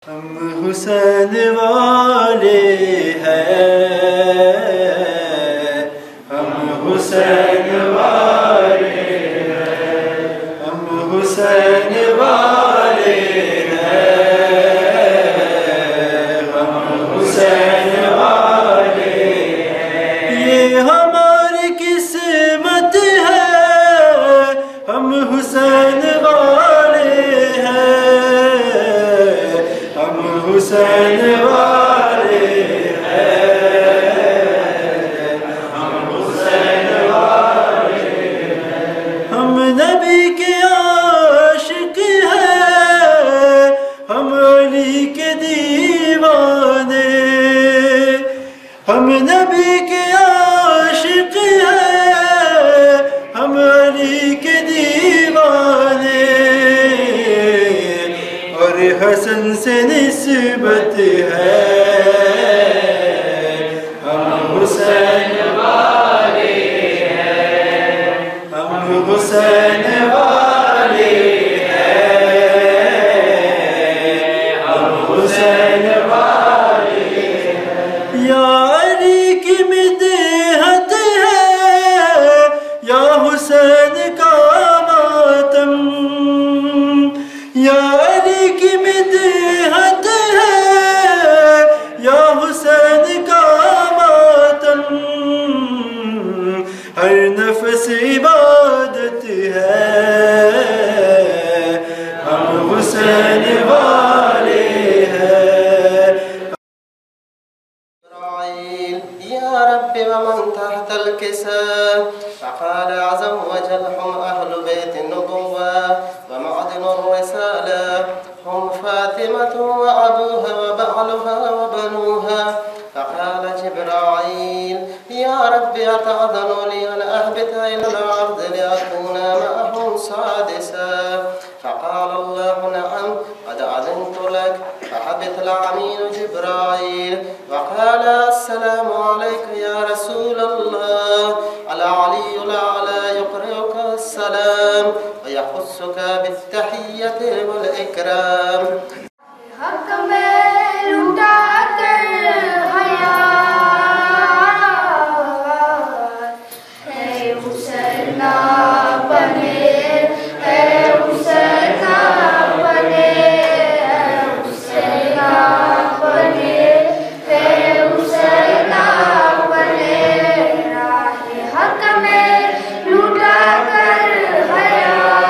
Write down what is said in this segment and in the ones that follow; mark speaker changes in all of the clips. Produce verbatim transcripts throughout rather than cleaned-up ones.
Speaker 1: ہم حسین والے ہیں، ہم حسین والے ہیں، ہم حسین والے ہیں، ہم حسین والے ہیں، یہ ہماری قسمت ہے، ہم حسین والے ہیں، ہم حسین والے ہیں، ہم حسین والے ہیں، ہم نبی کے عاشق ہیں، ہم علی کے دیوانے، ہم نبی کے عاشق ہیں، ہم علی کے دیوانے، اور حسن سے نسبت ہے، ہم حسین والے ہیں، ہم حسین والے ہیں، ہم حسین والے ہیں، یا علی کی مدحت ہے، یا حسین کا ماتم، یا علی کی مدحت ہے، یا حسین کا ماتم، ہر نفس عبادت ہے، ہم حسین والے ہیں۔
Speaker 2: يا رب ومن تحت الكساء، فقال عز وجل هم أهل بيت النبوة ومعدن الرسالة، هم فاطمة وأبوها وبعلها وبنوها. فقال جبرائيل يا رب أتأذن لي أن أهبط إلى الأرض لأكون معهم سادسا؟ فقال الله نعم قد أذنت لك. فهبط الأمين جبرائيل وقال السلام عليك يا رسول الله، العلي الأعلى يقرئك السلام ويخصك بالتحية والإكرام.
Speaker 3: حق میں لٹا کر حیات ہے حسین بنے، ہے حسین بنے، ہے حسین بنے، ہے حسین بنے، راہ حق میں لٹا کر حیات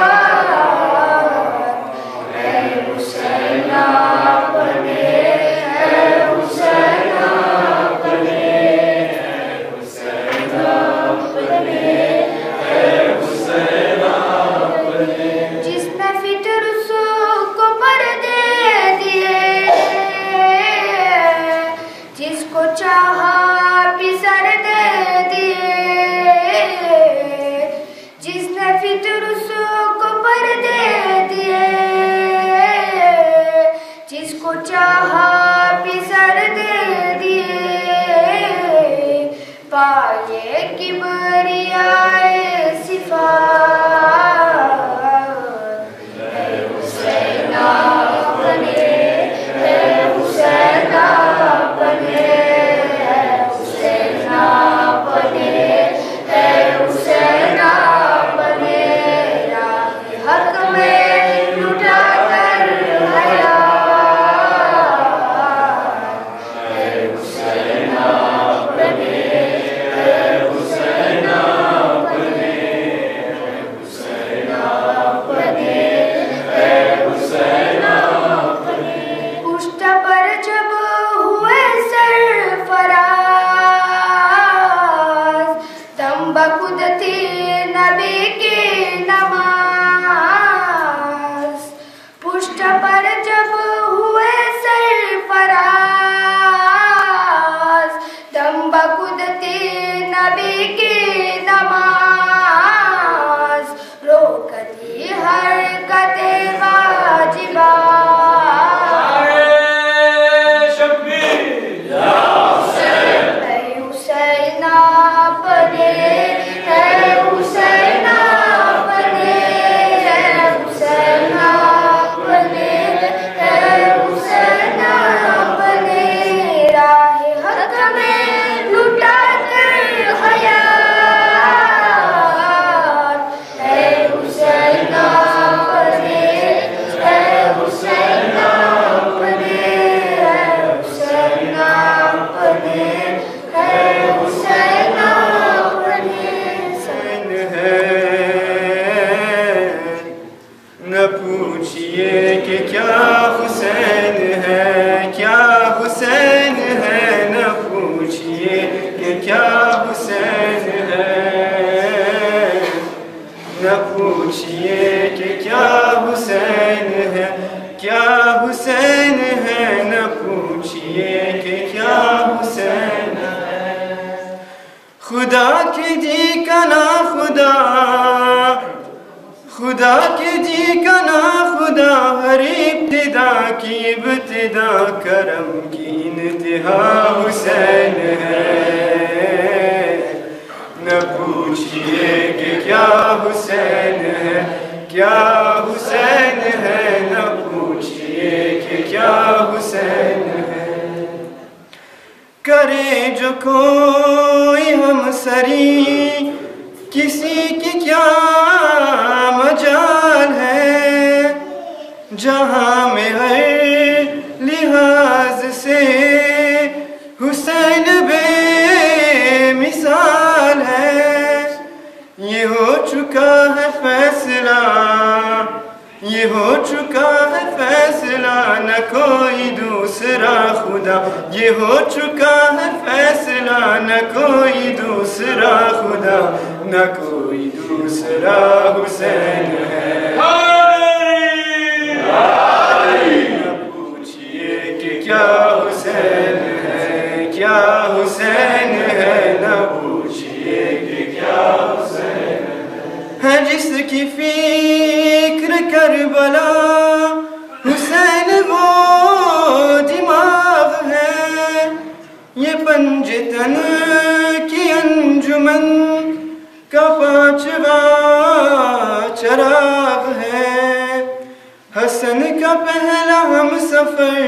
Speaker 3: ہے حسین بنے، ہے حسین بنے، ہے حسین بنے، ہے حسین بنے، جس نے فطر کو پردے دیے، جس کو چاہا پسر دے دیے، جس نے فطر کو پردے دیے، جس کو چاہا پسر دے دیے، پائے کبریائے صفات ہے حسین بنے، ہے حسین بنے، ہے حسین بنے، ہے حسین بنے، راہ حق میں لٹا کر حیات ہے حسین بنے، ہے حسین بنے،
Speaker 1: پوچھئے کہ کیا حسین ہے، کیا حسین ہے، نہ پوچھئے کہ کیا حسین ہے۔ خدا کی جی کا نا خدا، خدا کی جی کا نا خدا، ہر ابتدا کی ابتدا، کرم کی انتہا حسین ہے۔ نہ پوچھئے کہ کیا حسین ہے، کیا حسین ہے، نہ پوچھئے کہ کیا حسین ہے۔ کرے جو کوئی ہم سری، کسی کی کیا مجال ہے، جہاں میں ہر لحاظ سے حسین بے مثال ہے۔ یہ ہو چکا ہے فیصلہ، یہ ہو چکا ہے فیصلہ، نہ کوئی دوسرا خدا، یہ ہو چکا ہے فیصلہ، نہ کوئی دوسرا خدا، نہ کوئی دوسرا حسین ہے۔ نہ پوچھئے کہ کیا حسین ہے، کیا حسین ہے، نہ پوچھئے کہ کیا حسین ہے۔ جس کی فکر کربلا، حسین وہ دماغ ہے، یہ پنجتن کی انجمن کا پانچواں چراغ ہے۔ حسن کا پہلا ہم سفر،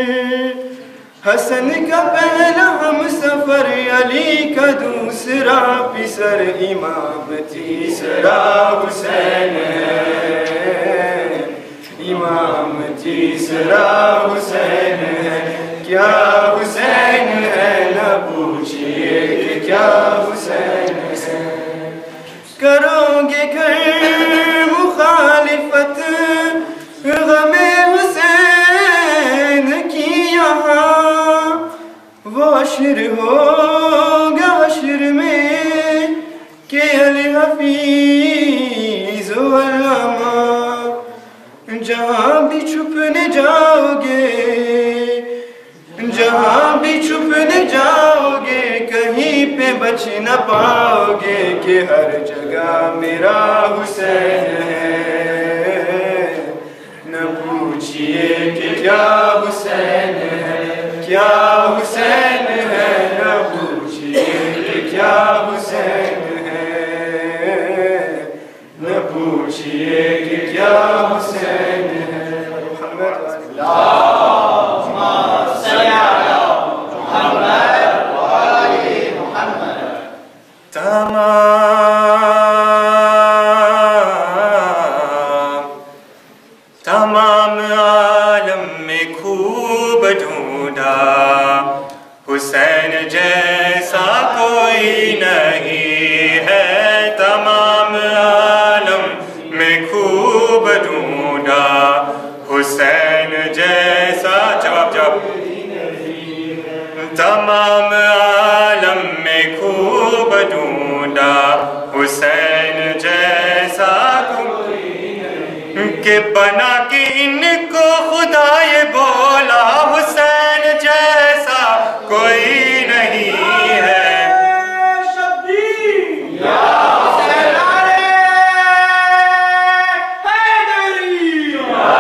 Speaker 1: حسن کا پہلا ہم سفر، علی کا دوسرا پسر، امام تیسرا حسین ہے، امام تیسرا حسین ہے۔ کیا حسین ہے، نہ پوچھئے کہ کیا حسین ہے۔ کرو گے گھر مخالفت غم حسین کی یہاں، وہ حشر ہوگا حشر میں کہ الحفیظ والعما، جہاں بھی چھپنے جاؤ گے، جہاں بھی چھپنے جاؤ گے، کہیں پہ بچ نہ پاؤ گے کہ ہر جگہ میرا حسین ہے۔ نہ پوچھئے کہ کیا حسین ہے، کیا حسین ہے، نہ پوچھئے کہ کیا حسین ہے، نہ پوچھئے کہ کیا حسین ہے۔ تمام عالم میں خوب ڈھونڈا، حسین جیسا کوئی نہیں ہے۔ تمام عالم میں خوب ڈھونڈا، حسین جیسا، جواب جواب، تمام عالم میں خوب ڈھونڈا، حسین جیسا کہ بنا کے ان کو خدا یہ بولا، حسین جیسا کوئی نہیں ہے۔ شبیر یا حسین حیدری،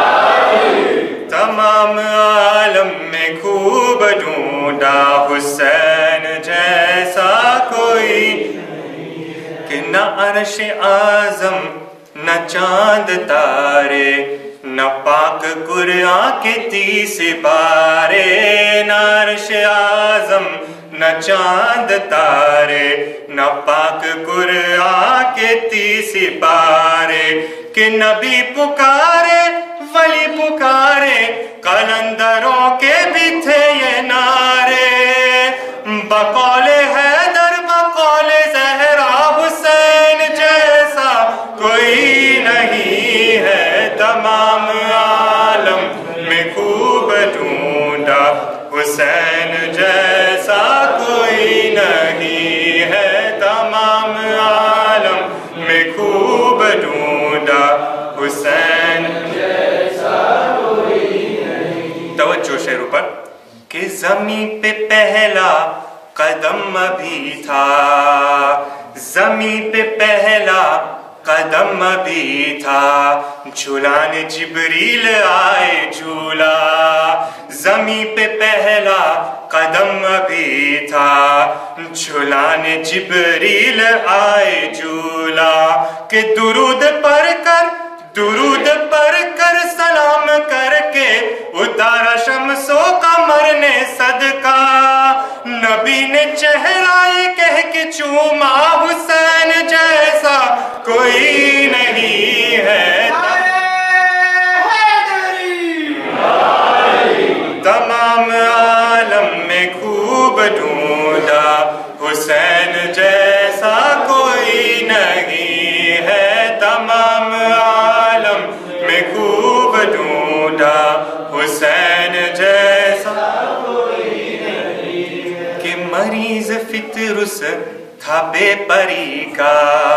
Speaker 1: تمام عالم میں خوب ڈھونڈا، حسین جیسا کوئی کہ نہ عرش اعظم، نہ چاند تارے، نہ پاک قرآن کے تیس پارے، نہ عرش اعظم، نہ چاند تارے، نہ پاک قرآن کے تیس پارے، کہ نبی پکارے ولی پکارے، قلندروں کے بھی تھے یہ نعرے، بقول حیدر بقول زہرا، حسین جیسا کوئی نہیں ہے۔ تمام عالم میں خوب ڈھونڈا، حسین جیسا کوئی نہیں ہے۔ تمام عالم میں خوب ڈھونڈا، حسین جیسا کوئی نہیں. توجہ شعروں پر کہ زمین پہ پہلا قدم ابھی تھا، زمین پہ پہلا قدم ابھی تھا، جھولان جبریل آئے جھولا. زمین پہ پہلا قدم ابھی تھا، جھولان جبریل آئے جھولا. کہ درود پڑھ کر درود پڑھ کر سلام کر کے اتارا شمس و قمر نے صدقہ. نبی نے چہرہ یہ کہہ کے چوما حسین جیسا کوئی نہیں ہے. تمام عالم میں خوب ڈھونڈا حسین جیسا کوئی نہیں ہے. تمام عالم میں خوب ڈھونڈا حسین جیسا کوئی نہیں ہے. کہ مریض فطرس تھا بے پری کا،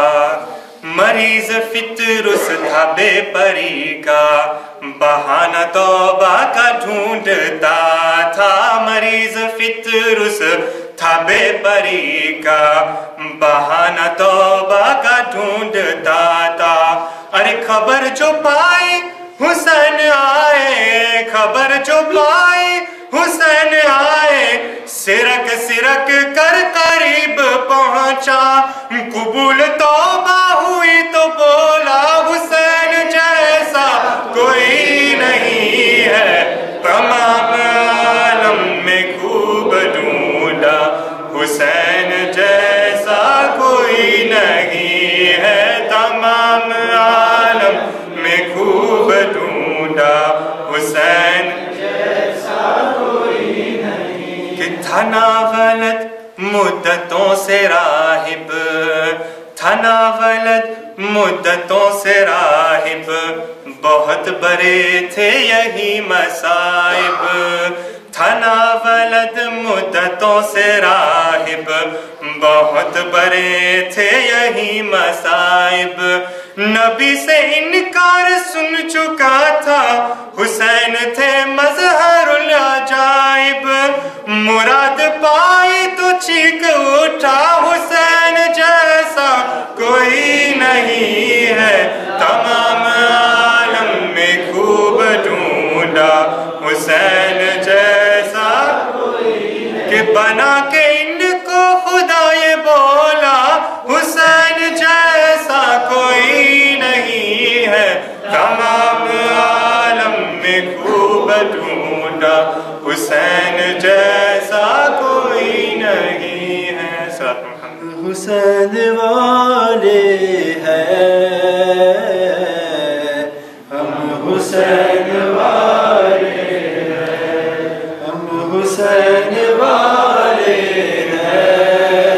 Speaker 1: مریض فطرس تھا بے پری کا، بہانہ توبہ کا ڈھونڈتا تھا. مریض فطرس تھا بے پری کا، بہانہ توبہ کا ڈھونڈتا تھا. ارے خبر جو پائی حسین آئے، خبر جو پائی حسین آئے، سرک سرک کر قریب پہنچا. قبول توبہ ہوئی تو بولا حسین جیسا کوئی نہیں ہے. تمام عالم میں خوب ڈھونڈا حسین جیسا کوئی نہیں ہے. تمام عالم میں خوب ڈھونڈا حسین جیسا کوئی نہیں. کہ تھنا ولد مدتوں سے راہب، تھنا ولد مدتوں سے راہب، بہت بڑے تھے یہی مصائب. تھنا ولد مدتوں سے راہب، بہت بڑے تھے یہی مصائب. نبی سے انکار سن چکا تھا، حسین تھے مظہر العجائب. مراد پائی تو چیخ اٹھا حسین جیسا کوئی نہیں ہے. تمام عالم میں خوب ڈھونڈا حسین جیسا کوئی نہیں. کہ بنا کے ان کو خدا یہ بولا حسین جیسا کوئی نہیں ہے. تمام عالم میں خوب ڈھونڈا حسین جیسا کوئی نہیں ہے. ساتھ محمد
Speaker 4: حسین والے ہیں ہم، حسین والے ہیں ہم، حسین والے ہیں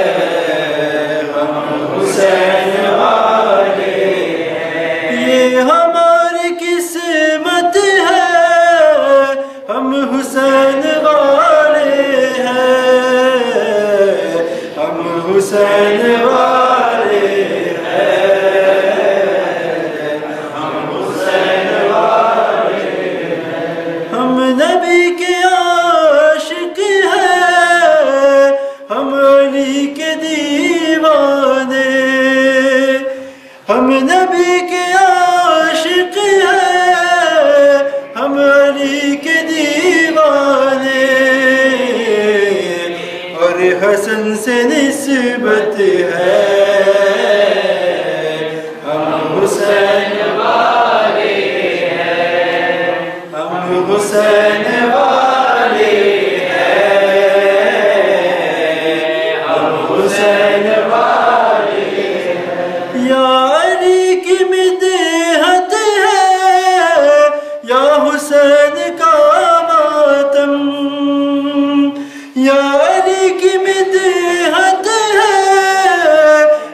Speaker 4: ہم، حسین والے ہیں. یہ ہماری قسمت ہے، ہم حسین والے ہیں ہم، حسین والے ہیں ہم، حسین والے ہیں. ہم نبی کے عاشق ہیں، ہم علی کے دیوانے. ہم نبی کے عاشق ہیں، ہم علی کے دیوانے. اور حسن سے نسبت ہے، ہم حسین والے ہیں ہم، حسین والے ہیں ہم، حسین والے ہیں. یا علی کی مدحت ہے، یا حسین کا ماتم. یا علی کی مدحت ہے،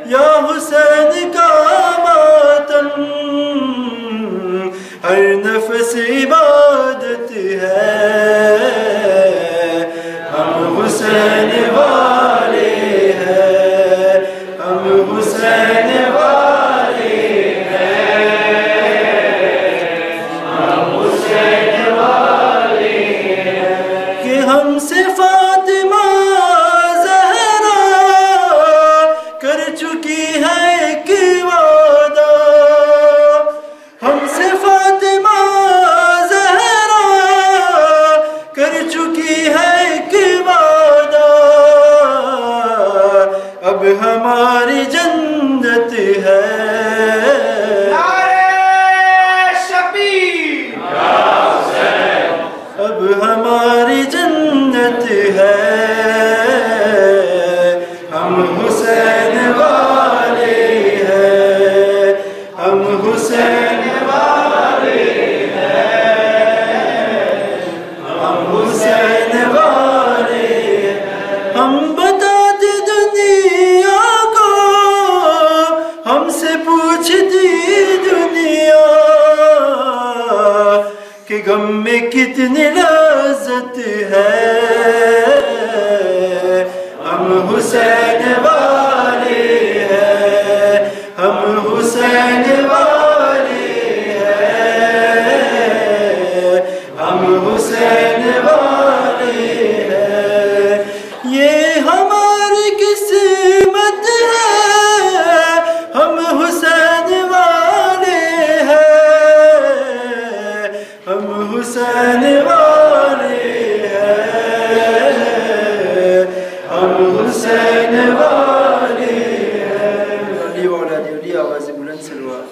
Speaker 4: ہماری جنت ہے، ہم حسین والے ہیں، ہم حسین والے ہیں، ہم حسین والے ہیں۔ ہم بتاتے دنیا کو، ہم سے پوچھتی دنیا کہ غم میں کتنی لذت ہے، ہم حسین والے ہیں، ہم حسین والے ہیں، ہم حسین والے ہیں۔ یہ ہماری قسمت ہے، ہم حسین والے ہیں، ہم حسین والے ہیں، ہم حسین والے ہیں۔ علی والا علی علی آواز بلند سلوات۔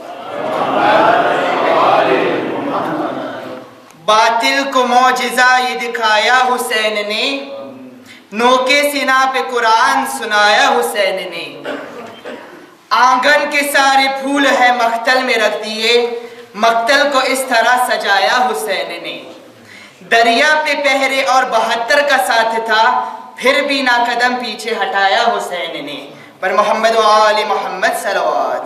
Speaker 5: باطل کو معجزہ یہ دکھایا حسین نے، نوکے سنا پہ قرآن سنایا حسین نے۔ آنگن کے سارے پھول ہے مقتل میں رکھ دیے، مقتل کو اس طرح سجایا حسین نے۔ دریا پہ پہرے اور بہتر کا ساتھ تھا، پھر بھی نہ قدم پیچھے ہٹایا حسین نے۔ پر محمد و آل محمد صلوات۔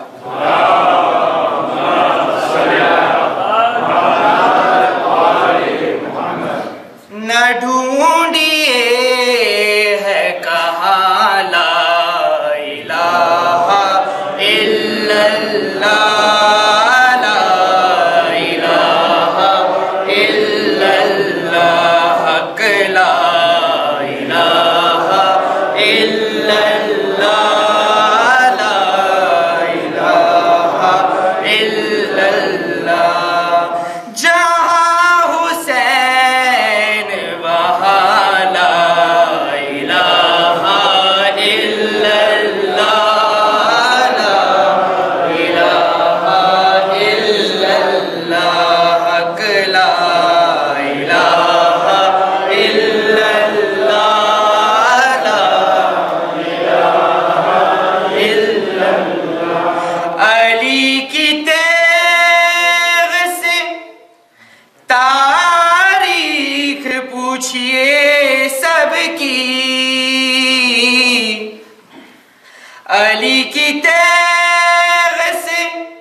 Speaker 5: نہ ڈھونڈیے ہے کہاں لا الہ الا اللہ، لا الہ الا اللہ، حق لا الہ الا اللہ، لا الہ الا اللہ۔ جہاں حسین وہاں لا الہ الا اللہ، لا الہ الا اللہ، حق لا الہ الا اللہ، لا الہ الا اللہ۔ علی کی تیغ سے تاریخ پوچھئے سب کی، علی کی تیغ سے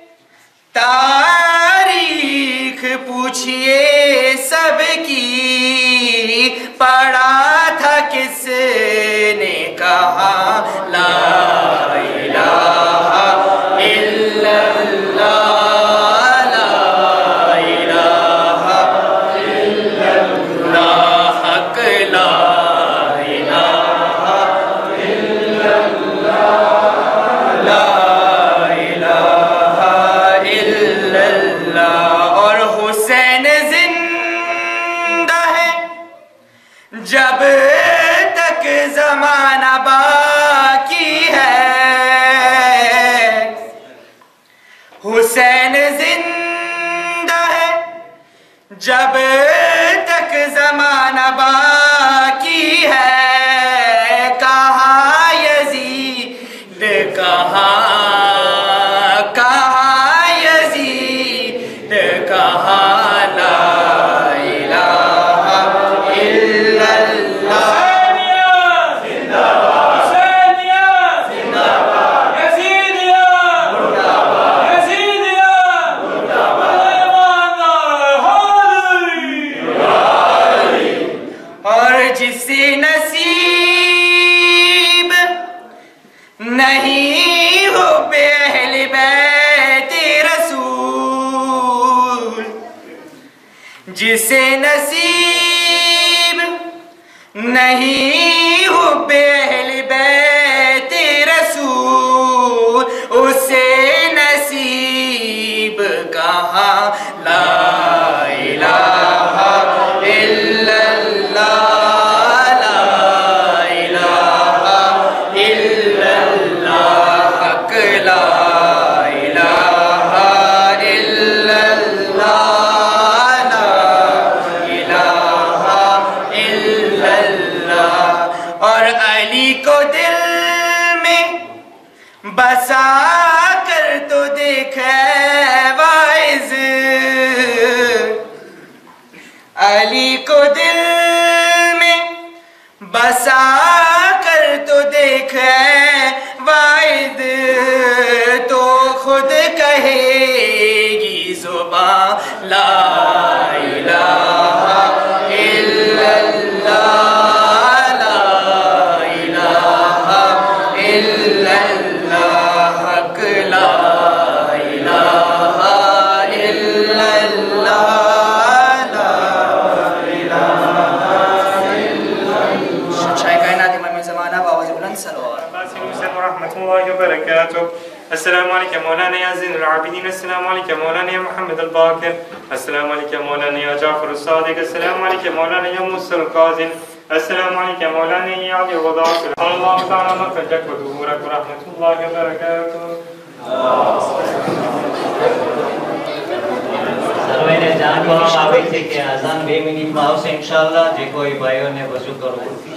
Speaker 5: تاریخ پوچھئے سب کی، پڑھا تھا کس نے کہا لا الہ الا اللہ، لا الہ الا اللہ، حق لا الہ الا اللہ، لا الہ الا اللہ۔ اور حسین زندہ ہے جب تک زمانہ باقی ہے، حسین زندہ ہے جب تک زمانہ باقی ہے۔ کہاں یزید کہاں، کہاں یزید کہاں لا الہ الا اللہ۔ اور جسے نصیب نہیں ہو بے اہل بیت رسول، جسے نصیب نہیں ہو بے اہل بیت رسول، اسے نصیب کہاں لا الہ الا اللہ، لا الہ الا اللہ، حق لا الہ الا اللہ، لا الہ بسا کر تو دیکھ واعظ علی کو دل میں بسا کر تو دیکھ واعظ تو خود کہے گی زبان لا الہ الا اللہ لا الہ الا اللہ حق لا الہ الا اللہ لا الہ الا اللہ شاہ کائنات امام زمانہ باوز بلند سلوات
Speaker 1: السلام ورحمة الله وبركاته. السلام عليك يا مولانا يا زين العابدين. السلام عليك يا مولانا يا محمد الباقر. السلام عليك يا مولانا يا جعفر الصادق. السلام عليك يا مولانا يا موسى القاظم. السلام عليك يا مولانا يا علي الوضاع. سبحان الله تعالى مخرجك ودهورك ورحمة الله وبركاته.
Speaker 6: سروے نے جان کو ہم آوے سے کہ آزان بے منٹ ماؤ سے انشاءاللہ جے کوئی بھائیوں نے وضو کرو